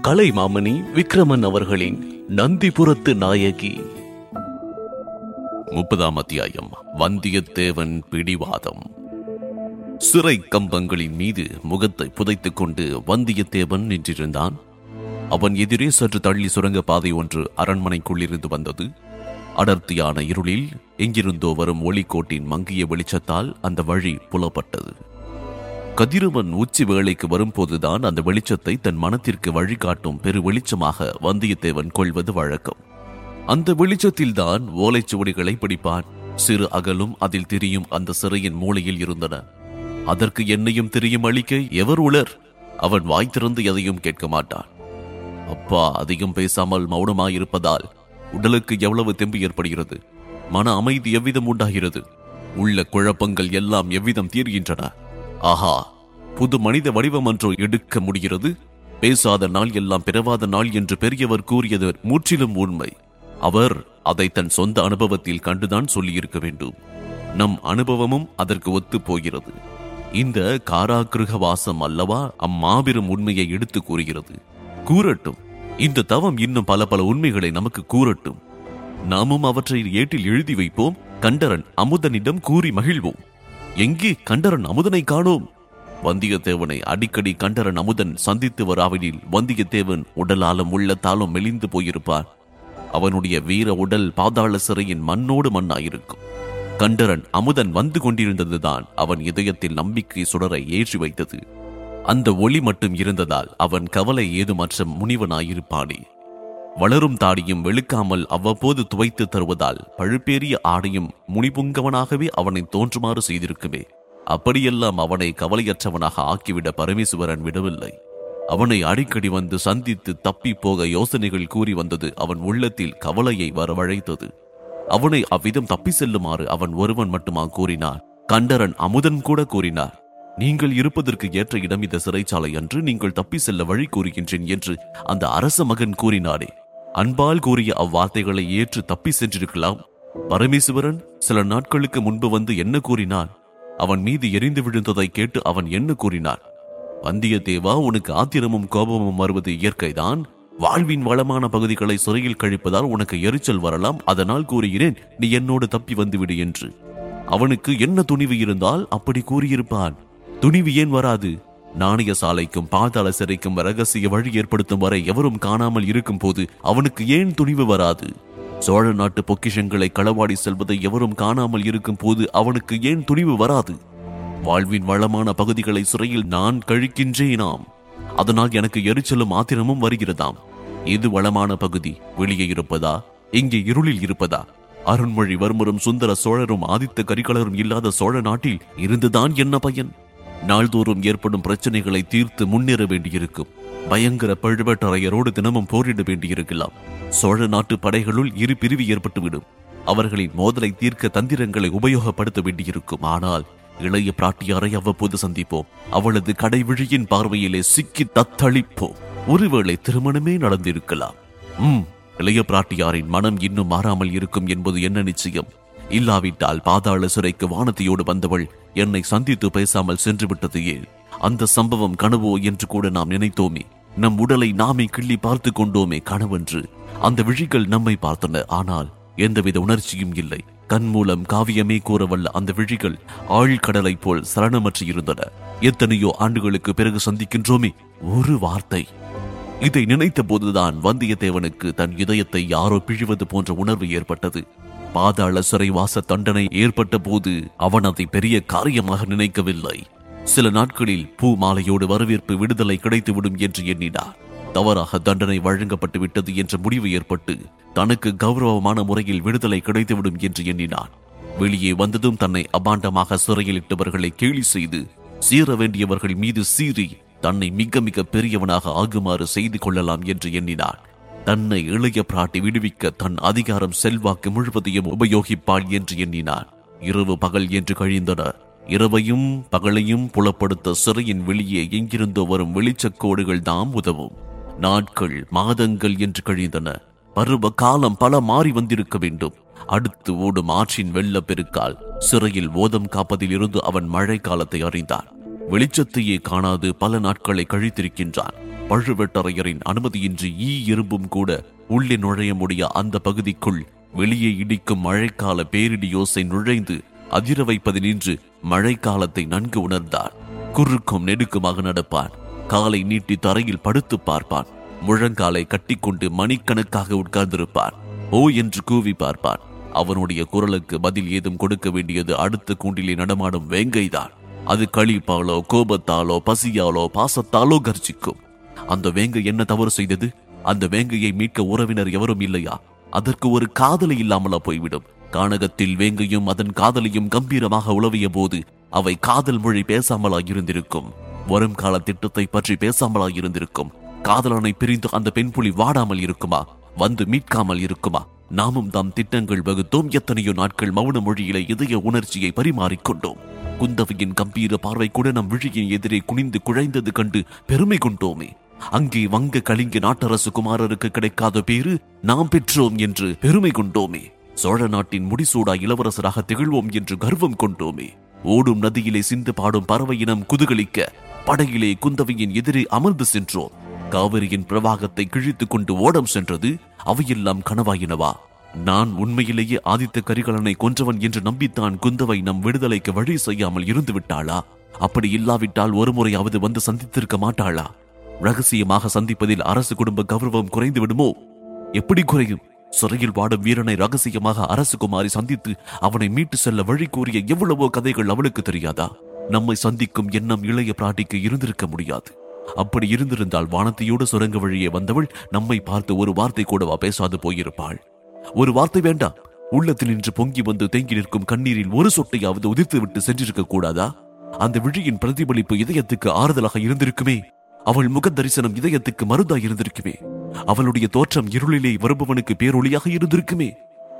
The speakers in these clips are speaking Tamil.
கலைமாமணி விக்ரமன் அவர்களின் நந்திபுரத்து நாயகி. 30ஆம் அத்தியாயம். வந்தியத்தேவன் பிடிவாதம். சிறை கம்பங்களின் மீது முகத்தை புதைத்துக் கொண்டு வந்தியத்தேவன் நின்றிருந்தான். அவன் எதிரே சற்று தள்ளி சுரங்க பாதை ஒன்று அரண்மனைக்குள்ளிருந்து வந்தது. அடர்த்தியான இருளில் எங்கிருந்தோ வரும் ஒளிக்கோட்டின் மங்கிய வெளிச்சத்தால் அந்த வழி புலப்பட்டது. கதிரவன் உச்சி வேளைக்கு வரும்போதுதான் அந்த வெளிச்சத்தை தன் மனத்திற்கு வழிகாட்டும் பெரு வெளிச்சமாக வந்தியத்தேவன் கொள்வது வழக்கம். அந்த வெளிச்சத்தில்தான் ஓலைச்சுவடிகளை பிடிப்பான். சிறு அகலும் அதில் திரியும் அந்த சிறையின் மூலையில் இருந்தன. அதற்கு என்னையும் திரியும் அளிக்க எவர் உளர்? அவன் வாய் திறந்து எதையும் கேட்க மாட்டான். அப்பா அதிகம் பேசாமல் மௌனமாயிருப்பதால் உடலுக்கு எவ்வளவு தெம்பு ஏற்படுகிறது, மன அமைதி எவ்விதம் உண்டாகிறது, உள்ள குழப்பங்கள் எல்லாம் எவ்விதம் தீர்கின்றன. ஆஹா, புது மனித வடிவம் ஒன்றோ எடுக்க முடிகிறது. பேசாத நாள் எல்லாம் பிறவாத நாள் என்று பெரியவர் கூறியது முற்றிலும் உண்மை. அவர் அதை தன் சொந்த அனுபவத்தில் கண்டுதான் சொல்லியிருக்க வேண்டும். நம் அனுபவமும் அதற்கு ஒத்து போகிறது. இந்த காராகிருக வாசம் அல்லவா அம்மாபெரும் உண்மையை எடுத்து கூறுகிறது. கூறட்டும், இந்த தவம் இன்னும் பல பல உண்மைகளை நமக்கு கூறட்டும். நாமும் அவற்றை ஏட்டில் எழுதி வைப்போம். கண்டரன் அமுதனிடம் கூறி மகிழ்வோம். எங்கே கண்டரன் அமுதனை காணோம்? வந்தியத்தேவனை அடிக்கடி கண்டரன் அமுதன் சந்தித்து வராவிடில் வந்தியத்தேவன் உடலாலும் உள்ளத்தாலும் மெலிந்து போயிருப்பான். அவனுடைய வீர உடல் பாதாள சிறையின் மண்ணோடு மண்ணாயிருக்கும். கண்டரன் அமுதன் வந்து கொண்டிருந்ததுதான் அவன் இதயத்தில் நம்பிக்கை சுடரை ஏற்றி வைத்தது. அந்த ஒளி மட்டும் இருந்ததால் அவன் கவலை ஏதுமற்ற முனிவனாயிருப்பானே. வளரும் தாடியும் வெளுக்காமல் அவ்வப்போது துவைத்து தருவதால் பழுப்பேறிய ஆடையும் முனிபுங்கவனாகவே அவனை தோன்றுமாறு செய்திருக்குமே. அப்படியெல்லாம் அவனை கவலையற்றவனாக ஆக்கிவிட பரமேசுவரன் விடவில்லை. அவனை அடிக்கடி வந்து சந்தித்து தப்பி போக யோசனைகள் கூறி வந்தது அவன் உள்ளத்தில் கவலையை வரவழைத்தது. அவனை அவ்விதம் தப்பி செல்லுமாறு அவன் ஒருவன் மட்டுமா கூறினார்? கண்டரன் அமுதன் கூட கூறினார். நீங்கள் இருப்பதற்கு ஏற்ற இடம் இந்த சிறைச்சாலை என்று, நீங்கள் தப்பி செல்ல வழி கூறுகின்றேன் என்று அந்த அரச மகன் கூறினாரே. அன்பால் கூறிய அவ்வார்த்தைகளை ஏற்று தப்பி சென்றிருக்கலாம். பரமேசுவரன் சில நாட்களுக்கு முன்பு வந்து என்ன கூறினான்? அவன் மீது எரிந்து விழுந்ததை கேட்டு அவன் என்ன கூறினான்? வந்தியத்தேவா, உனக்கு ஆத்திரமும் கோபமும் வருவது இயற்கைதான். வாழ்வின் வளமான பகுதிகளை சிறையில் கழிப்பதால் உனக்கு எரிச்சல் வரலாம். அதனால் கூறுகிறேன், நீ என்னோடு தப்பி வந்துவிடு என்று. அவனுக்கு என்ன துணிவு இருந்தால் அப்படி கூறியிருப்பான். துணிவு ஏன் வராது? நாணய சாலைக்கும் பாதாள சிறைக்கும் ரகசிய வழி ஏற்படுத்தும் வரை எவரும் காணாமல் இருக்கும் போது அவனுக்கு ஏன் துணிவு வராது? சோழ நாட்டு பொக்கிஷங்களை களவாடி செல்வதை எவரும் காணாமல் இருக்கும் போது அவனுக்கு ஏன் துணிவு வராது? வாழ்வின் வளமான பகுதிகளை சிறையில் நான் கழிக்கின்றேனாம். அதனால் எனக்கு எரிச்சலும் ஆத்திரமும் வருகிறதாம். இது வளமான பகுதி வெளியே இருப்பதா, இங்கே இருளில் இருப்பதா? அருண்மொழிவர்மரும் சுந்தர சோழரும் ஆதித்த கரிகாலரும் இல்லாத சோழ நாட்டில் இருந்துதான் என்ன பயன்? நாள்தோறும் ஏற்படும் பிரச்சனைகளை தீர்த்து முன்னேற வேண்டியிருக்கும். பயங்கர பழுவேட்டரையரோடு தினமும் போரிட வேண்டியிருக்கலாம். சோழ நாட்டு படைகளுள் இரு பிரிவு ஏற்பட்டுவிடும். அவர்களின் மோதலை தீர்க்க தந்திரங்களை உபயோகப்படுத்த வேண்டியிருக்கும். ஆனால் இளைய பிராட்டியாரை அவ்வப்போது சந்திப்போம். அவளது கடைவிழியின் பார்வையிலே சிக்கி தத்தளிப்போம். ஒருவேளை திருமணமே நடந்திருக்கலாம். இளைய பிராட்டியாரின் மனம் இன்னும் மாறாமல் இருக்கும் என்பது என்ன நிச்சயம்? இல்லாவிட்டால் பாதாள சிறைக்கு வானத்தையோடு வந்தவள் என்னை சந்தித்து பேசாமல் சென்று விட்டது ஏன்? அந்த சம்பவம் கனவோ என்று கூட நாம் நினைத்தோமே. நம் உடலை நாமே கிள்ளி பார்த்து கொண்டோமே கனவென்று. அந்த விழிகள் நம்மை பார்த்தன. ஆனால் எந்தவித உணர்ச்சியும் இல்லை. கண் மூலம் காவியமே கூறவல்ல அந்த விழிகள் ஆழ்கடலை போல் சலனமற்று இருந்தன. எத்தனையோ ஆண்டுகளுக்கு பிறகு சந்திக்கின்றோமே, ஒரு வார்த்தை. இதை நினைத்த போதுதான் வந்தியத்தேவனுக்கு தன் இதயத்தை யாரோ பிழிவது போன்ற உணர்வு ஏற்பட்டது. பாதாள சிறைவாச தண்டனை ஏற்பட்ட போது அவன் அதை பெரிய காரியமாக நினைக்கவில்லை. சில நாட்களில் பூ மாலையோடு வரவேற்பு விடுதலை கிடைத்துவிடும் என்று எண்ணினார். தவறாக தண்டனை வழங்கப்பட்டு விட்டது என்ற முடிவு ஏற்பட்டு தனக்கு கௌரவமான முறையில் விடுதலை கிடைத்துவிடும் என்று எண்ணினான். வெளியே வந்ததும் தன்னை அபாண்டமாக சிறையில் இட்டவர்களை கேலி செய்து சீர வேண்டியவர்கள் மீது சீறி தன்னை மிக மிக பெரியவனாக ஆகுமாறு செய்து கொள்ளலாம் என்று எண்ணினான். தன்னை இளைய பிராட்டி விடுவிக்க தன் அதிகாரம் செல்வாக்கு முழுவதையும் உபயோகிப்பாள் என்று எண்ணினான். இரவு பகல் என்று கழிந்தனர். இரவையும் பகலையும் புலப்படுத்த சிறையின் வெளியே எங்கிருந்தோ வரும் வெளிச்சக்கோடுகள் தாம் உதவும். நாட்கள் மாதங்கள் என்று கழிந்தன. பருவ காலம் பல மாறி வந்திருக்க வேண்டும். அடுத்து ஓடும் ஆற்றின் வெள்ளப்பெருக்கால் சிறையில் ஓதம் காப்பதில் இருந்து அவன் மழை காலத்தை அறிந்தான். வெளிச்சத்தையே காணாது பல நாட்களை கழித்திருக்கின்றான். பழுவேட்டரையரின் அனுமதியின்றி எறும்பும் கூட உள்ளே நுழைய முடிய அந்த பகுதிக்குள் வெளியே இடிக்கும் மழைக்கால பேரிடி யோசை நுழைந்து அதிர வைப்பது நின்று மழைக்காலத்தை நன்கு உணர்ந்தார். குறுக்கும் நெடுக்குமாக நடப்பான். காலை நீட்டி தரையில் படுத்து பார்ப்பான். முழங்காலை கட்டிக்கொண்டு மணிக்கணக்காக உட்கார்ந்திருப்பான். ஓ என்று கூவி பார்ப்பான். அவனுடைய குரலுக்கு பதில் ஏதும் கொடுக்க வேண்டியது அடுத்த கூண்டிலே நடமாடும் வேங்கைதான். அது களிப்பாலோ கோபத்தாலோ பசியாலோ பாசத்தாலோ கர்ஜிக்கும். அந்த வேங்கை என்ன தவறு செய்தது? அந்த வேங்கையை மீட்க உறவினர் எவரும் இல்லையா? அதற்கு ஒரு காதலி இல்லாமலா போய்விடும்? கானகத்தில் வேங்கையும் அதன் காதலியும் கம்பீரமாக உளவிய போது அவை காதல் மொழி பேசாமலாயிருந்திருக்கும். வரும் கால திட்டத்தை பற்றி பேசாமலாயிருந்திருக்கும். காதலனை பிரிந்து அந்த பெண் புலி வாடாமல் இருக்குமா? வந்து மீட்காமல் இருக்குமா? நாமும் தாம் திட்டங்கள் வகுத்தோம். எத்தனையோ நாட்கள் மௌன மொழியிலே இதய உணர்ச்சியை பரிமாறிக்கொண்டோம். குந்தவையின் கம்பீர பார்வை கூட நம் விழியின் எதிரே குனிந்து குழைந்தது கண்டு பெருமை கொண்டோமே. அங்கே வங்க கலிங்க நாட்டரசு குமாரருக்கு கிடைக்காத பேரு நாம் பெற்றோம் என்று பெருமை கொண்டோமே. சோழ நாட்டின் முடிசூடா இளவரசராக திகழ்வோம் என்று கர்வம் கொண்டோமே. ஓடும் நதியிலே சிந்து பாடும் பறவை இனம் குதுகலிக்க படையிலே குந்தவையின் எதிரே அமர்ந்து சென்றோம். காவிரியின் பிரவாகத்தை கிழித்துக் கொண்டு ஓடம் சென்றது. அவையெல்லாம் கனவாயினவா? நான் உண்மையிலேயே ஆதித்த கரிகாலனை கொன்றவன் என்று நம்பித்தான் குந்தவை நம் விடுதலைக்கு வழி செய்யாமல் இருந்து விட்டாளா? அப்படி இல்லாவிட்டால் ஒருமுறையாவது வந்து சந்தித்திருக்க மாட்டாளா? ரகசியமாக சந்திப்பதில் அரசு குடும்ப கௌரவம் குறைந்து விடுமோ? எப்படி குறையும்? சிறையில் வாடும் வீரனை ரகசியமாக அரசகுமாரி சந்தித்து அவனை மீட்டு செல்ல வழி கூறிய எவ்வளவோ கதைகள் அவளுக்கு தெரியாதா? நம்மை சந்திக்கும் எண்ணம் இளைய பிராட்டிக்கு இருந்திருக்க முடியாது. அப்படி இருந்திருந்தால் வானத்தையோடு சுரங்க வழியே வந்தவள் நம்மை பார்த்து ஒரு வார்த்தை கூடவா பேசாது போயிருப்பாள்? ஒரு வார்த்தை வேண்டாம், உள்ளத்தில் நின்று பொங்கி வந்து தேங்கி நிற்கும் கண்ணீரில் ஒரு சொட்டையாவது உதிர்த்து விட்டு சென்றிருக்க கூடாதா? அந்த விழியின் பிரதிபலிப்பு இதயத்துக்கு ஆறுதலாக இருந்திருக்குமே. அவள் முக தரிசனம் இதயத்துக்கு மருந்தாய் இருந்திருக்குமே. அவளுடைய தோற்றம் இருளிலே வருபவனுக்கு பேரொளியாக இருந்திருக்குமே.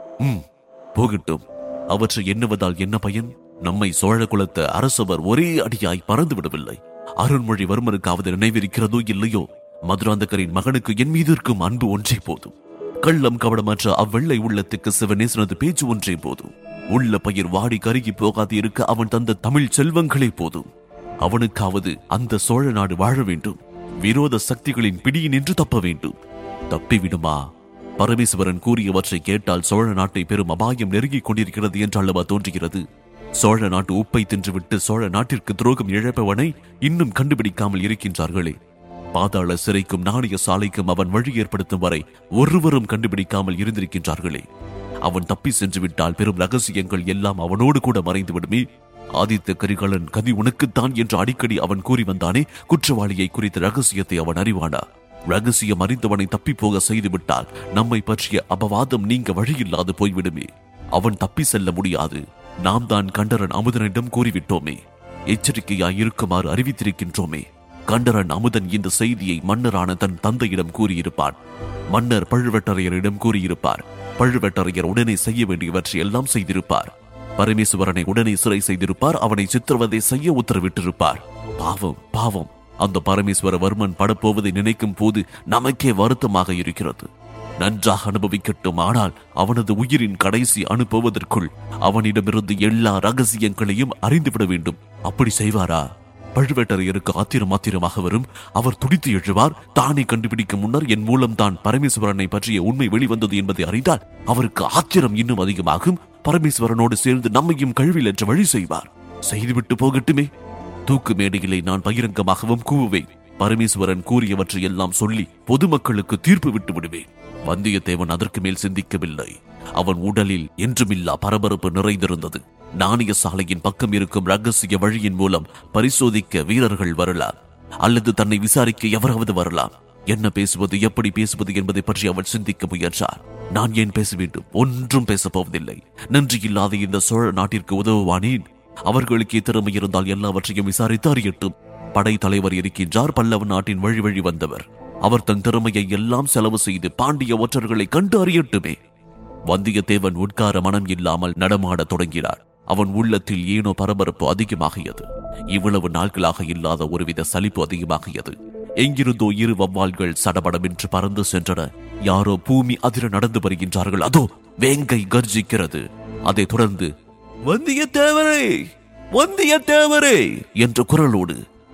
போகட்டும், அவற்றை எண்ணுவதால் என்ன பயன்? நம்மை சோழ குலத்த அரசவர் ஒரே அடியாய் பறந்து விடவில்லை. அருண்மொழிவர்மனுக்காவது நினைவிருக்கிறதோ இல்லையோ, மதுராந்தகரின் மகனுக்கு என் மீது இருக்கும் அன்பு ஒன்றே போதும். கள்ளம் கவடமற்ற அவ்வெள்ளை உள்ளத்துக்கு சிவநேசனது பேச்சு ஒன்றே போதும். உள்ள பயிர் வாடி கருகி போகாது இருக்க அவன் தந்த தமிழ் செல்வங்களே போதும். அவனுக்காவது அந்த சோழ நாடு வாழ வேண்டும். விரோத சக்திகளின் பிடியினின்று தப்ப வேண்டும். தப்பிவிடுமா? பரமேஸ்வரன் கூறியவற்றை கேட்டால் சோழ நாட்டை பெரும் அபாயம் நெருங்கிக் கொண்டிருக்கிறது என்றல்லவா தோன்றுகிறது. சோழ நாட்டு உப்பை தின்றுவிட்டு சோழ நாட்டிற்கு துரோகம் இழப்பவனை இன்னும் கண்டுபிடிக்காமல் இருக்கின்றார்களே. பாதாள சிறைக்கும் நாணய சாலைக்கும் அவன் வழி ஏற்படுத்தும் வரை ஒருவரும் கண்டுபிடிக்காமல் இருந்திருக்கின்றார்களே. அவன் தப்பி சென்று விட்டால் பெரும் ரகசியங்கள் எல்லாம் அவனோடு கூட மறைந்து விடுமே. ஆதித்த கரிகாலன் கதி உனக்குத்தான் என்று அடிக்கடி அவன் கூறி வந்தானே. குற்றவாளியை குறித்த ரகசியத்தை அவன் அறிவானா? ரகசியம் அறிந்தவனை தப்பி போக செய்து விட்டால் நம்மை பற்றிய அபவாதம் நீங்க வழியில்லாது போய்விடுமே. அவன் தப்பி செல்ல முடியாது. நாம் தான் கண்டரன் அமுதனிடம் கூறிவிட்டோமே. எச்சரிக்கையாய் இருக்குமாறு அறிவித்திருக்கின்றோமே. கண்டரன் அமுதன் இந்த செய்தியை மன்னரான தன் தந்தையிடம் கூறியிருப்பான். மன்னர் பழுவேட்டரையரிடம் கூறியிருப்பார். பழுவேட்டரையர் உடனே செய்ய வேண்டியவற்றை எல்லாம் செய்திருப்பார். பரமேஸ்வரனை உடனே சிறை செய்திருப்பார். அவனை சித்திரவதை செய்ய உத்தரவிட்டிருப்பார். பாவம் பாவம், அந்த பரமேஸ்வரவர்மன் படப்போவதை நினைக்கும் போது நமக்கே வருத்தமாக இருக்கிறது. நன்றாக அனுபவிக்கட்டும். ஆனால் அவனது உயிரின் கடைசி அனுப்புவதற்குள் அவனிடமிருந்து எல்லா ரகசியங்களையும் அறிந்துவிட வேண்டும். அப்படி செய்வாரா? பழுவேட்டரையருக்கு ஆத்திரமாக வரும். அவர் துடித்து எழுவார். தானே கண்டுபிடிக்க முன்னர் என் மூலம் தான் பரமேஸ்வரனை பற்றிய உண்மை வெளிவந்தது என்பதை அறிந்தால் அவருக்கு ஆத்திரம் இன்னும் அதிகமாகும். பரமேஸ்வரனோடு சேர்ந்து நம்மையும் கழுவில் என்ற வழி செய்வார். செய்துவிட்டு போகட்டுமே. தூக்கு மேடையிலே நான் பகிரங்கமாகவும் கூவுவேன். பரமேஸ்வரன் கூறியவற்றை எல்லாம் சொல்லி பொதுமக்களுக்கு தீர்ப்பு விட்டு விடுவேன். வந்தியத்தேவன் அதற்கு மேல் சிந்திக்கவில்லை. அவன் உடலில் என்றுமில்லா பரபரப்பு நிறைந்திருந்தது. நாணய சாலையின் பக்கம் இருக்கும் ரகசிய வழியின் மூலம் பரிசோதிக்க வீரர்கள் வரலாம், அல்லது தன்னை விசாரிக்க எவராவது வரலாம். என்ன பேசுவது, எப்படி பேசுவது என்பதை பற்றி அவள் சிந்திக்க முயன்றார். நான் ஏன் பேச வேண்டும்? ஒன்றும் பேசப் போவதில்லை. நன்றி இல்லாத இந்த சோழ நாட்டிற்கு உதவுவானேன்? அவர்களுக்கு திறமை இருந்தால் எல்லாவற்றையும் விசாரித்து அறியட்டும். படை தலைவர் இருக்கின்றார். பல்லவ நாட்டின் வழி வழி வந்தவர். அவர் தன் திறமையை எல்லாம் செலவு செய்து பாண்டிய ஒற்றர்களை கண்டு அறியட்டுமே. வந்தியத்தேவன் உட்கார மனம் இல்லாமல் நடமாட தொடங்கினார். அவன் உள்ளத்தில் ஏனோ பரபரப்பு அதிகமாகியது. இவ்வளவு நாட்களாக இல்லாத ஒருவித சலிப்பு அதிகமாகியது. எங்கிருந்தோ இரு வவ்வால்கள் சடபடமென்று பறந்து சென்றன. யாரோ பூமி அதிர நடந்து வருகின்றார்கள். அதோ வேங்கை கர்ஜிக்கிறது. அதைத் தொடர்ந்து வந்தியத்தேவரே, வந்தியத்தேவரே என்ற குரலோடு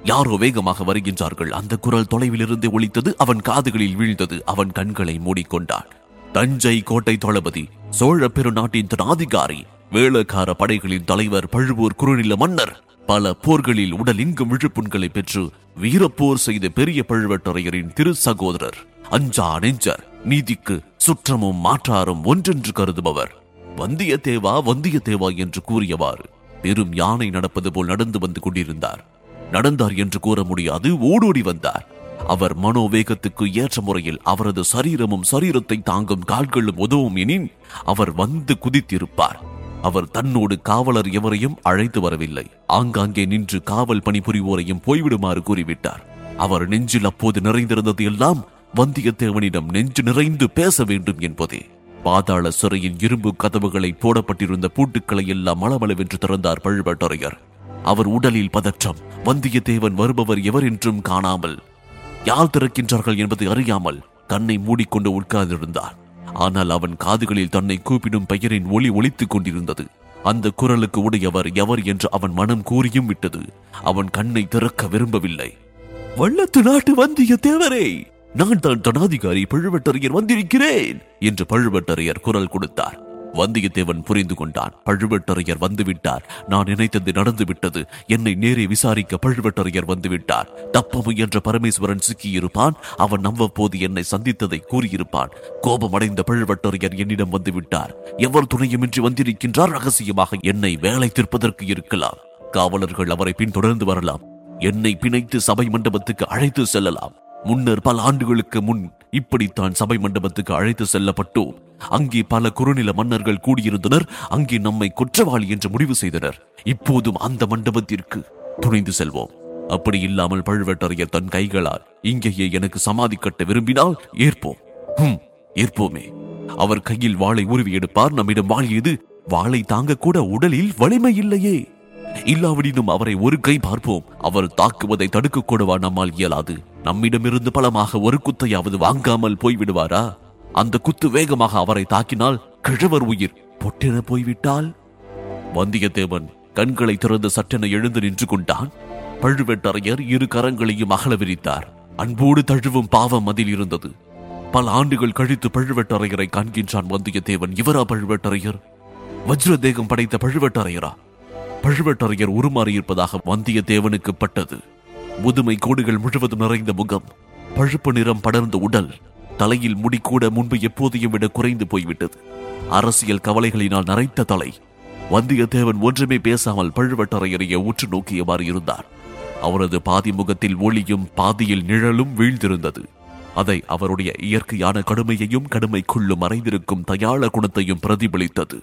யாரோ வேகமாக வருகின்றார்கள். அந்த குரல் தொலைவிலிருந்து ஒலித்தது. அவன் காதுகளில் வீழ்ந்தது. அவன் கண்களை மூடிக்கொண்டான். தஞ்சை கோட்டை தளபதி, சோழ பெருநாட்டின் தனாதிகாரி, வேளக்கார படைகளின் தலைவர், பழுவூர் குறுநில மன்னர், பல போர்களில் உடலிங்கும் விழுப்புண்களை பெற்று வீரப்போர் செய்த பெரிய பழுவேட்டரையரின் திரு சகோதரர், அஞ்சா நெஞ்சர், நீதிக்கு சுற்றமும் மாற்றாரும் ஒன்றென்று கருதுபவர், வந்தியத்தேவா வந்தியத்தேவா என்று கூறியவாறு பெரும் யானை நடப்பது போல் நடந்து வந்து கொண்டிருந்தார். நடந்தார் என்று கூற முடியாது, ஓடோடி வந்தார். அவர் மனோவேகத்துக்கு ஏற்ற முறையில் அவரது சரீரமும் சரீரத்தை தாங்கும் கால்களும் உதவும் எனின் அவர் வந்து குதித்திருப்பார். அவர் தன்னோடு காவலர் எவரையும் அழைத்து வரவில்லை. ஆங்காங்கே நின்று காவல் பணிபுரிவோரையும் போய்விடுமாறு கூறிவிட்டார். அவர் நெஞ்சில் அப்போது நிறைந்திருந்தது எல்லாம் வந்தியத்தேவனிடம் நெஞ்சு நிறைந்து பேச வேண்டும் என்பதே. பாதாள சிறையின் இரும்பு கதவுகளை போடப்பட்டிருந்த பூட்டுக்களை எல்லாம் மளமளவென்று திறந்தார் பழுவேட்டரையர். அவர் உடலில் பதற்றம். வந்தியத்தேவன் வருபவர் எவர் என்றும் காணாமல், யார் திறக்கின்றார்கள் என்பதை அறியாமல் கண்ணை மூடிக்கொண்டு உட்கார்ந்திருந்தார். ஆனால் அவன் காதுகளில் தன்னை கூப்பிடும் பெயரின் ஒலி ஒலித்துக் கொண்டிருந்தது. அந்த குரலுக்கு உடையவர் எவர் என்று அவன் மனம் கூறியும் விட்டது. அவன் கண்ணை திறக்க விரும்பவில்லை. வள்ளத்து நாட்டு வந்தியத்தேவரே, நான் தான் தனாதிகாரி பழுவேட்டரையர் வந்திருக்கிறேன் என்று பழுவேட்டரையர் குரல் கொடுத்தார். வந்தியத்தேவன் புரிந்து கொண்டான். பழுவேட்டரையர் வந்துவிட்டார். நான் நினைத்தது நடந்துவிட்டது. என்னை நேரே விசாரிக்க பழுவேட்டரையர் வந்துவிட்டார். தப்ப முயன்ற பரமேஸ்வரன் சிக்கியிருப்பான். அவன் நவ்வப்போது என்னை சந்தித்ததை கூறியிருப்பான். கோபமடைந்த பழுவேட்டரையர் என்னிடம் வந்துவிட்டார். எவர் துணையுமின்றி வந்திருக்கின்றார். ரகசியமாக என்னை வேலை தீர்ப்பதற்கு இருக்கலாம். காவலர்கள் அவரை பின்தொடர்ந்து வரலாம். என்னை பிணைத்து சபை மண்டபத்துக்கு அழைத்து செல்லலாம். முன்னர் பல ஆண்டுகளுக்கு முன் இப்படித்தான் சபை மண்டபத்துக்கு அழைத்து செல்லப்பட்டோம். அங்கே பல குறுநில மன்னர்கள் கூடியிருந்தனர். அங்கே நம்மை குற்றவாளி என்று முடிவு செய்தனர். இப்போதும் அந்த மண்டபத்திற்கு துணிந்து செல்வோம். அப்படி இல்லாமல் பழுவேட்டரையர் தன் கைகளால் இங்கேயே எனக்கு சமாதி கட்ட விரும்பினால் ஏற்போம். ஏற்போமே. அவர் கையில் வாளை உருவி எடுப்பார். நம்மிடம் வாள் ஏது? வாளை தாங்க கூட உடலில் வலிமை இல்லையே. இல்லாவிடினும் அவரை ஒரு கை பார்ப்போம். அவர் தாக்குவதை தடுக்க கூடவா நம்மால் இயலாது? நம்மிடமிருந்து பலமாக ஒரு குத்தையாவது வாங்காமல் போய்விடுவாரா? அந்த குத்து வேகமாக அவரை தாக்கினால் கிழவர் உயிர் பொட்டென போய்விட்டால்? வந்தியத்தேவன் கண்களை திறந்து சட்டென எழுந்து நின்று கொண்டான். பழுவேட்டரையர் இரு கரங்களையும் அகல விரித்தார். அன்போடு தழுவும் பாவம் அதில் இருந்தது. பல ஆண்டுகள் கழித்து பழுவேட்டரையரை காண்கின்றான் வந்தியத்தேவன். இவரா பழுவேட்டரையர்? வஜ்ர தேகம் படைத்த பழுவேட்டரையரா? பழுவேட்டரையர் உருமாறியிருப்பதாக வந்தியத்தேவனுக்கு பட்டது. முதுமை கோடுகள் முழுவதும் நிறைந்த முகம், பழுப்பு நிறம் படர்ந்த உடல், தலையில் முடி கூட முன்பு எப்போதையும் விட குறைந்து போய்விட்டது. அரசியல் கவலைகளினால் நரைத்த தலை. வந்தியத்தேவன் ஒன்றுமே பேசாமல் பழுவேட்டரையரையே உற்று நோக்கியவாறு இருந்தார். அவரது பாதி முகத்தில் ஒளியும் பாதியில் நிழலும் வீழ்ந்திருந்தது. அதை அவருடைய இயற்கையான கடுமையையும் கடுமைக்குள்ளும் மறைந்திருக்கும் தயாள குணத்தையும் பிரதிபலித்தது.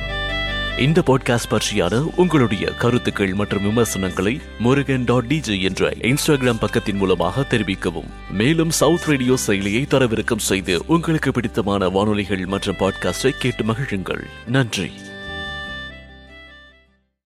இந்த பாட்காஸ்ட் பற்றியான உங்களுடைய கருத்துக்கள் மற்றும் விமர்சனங்களை murugan.dj என்ற இன்ஸ்டாகிராம் பக்கத்தின் மூலமாக தெரிவிக்கவும். மேலும் சவுத் ரேடியோ செயலியை தரவிறக்கம் செய்து உங்களுக்கு பிடித்தமான வானொலிகள் மற்றும் பாட்காஸ்டை கேட்டு மகிழுங்கள். நன்றி.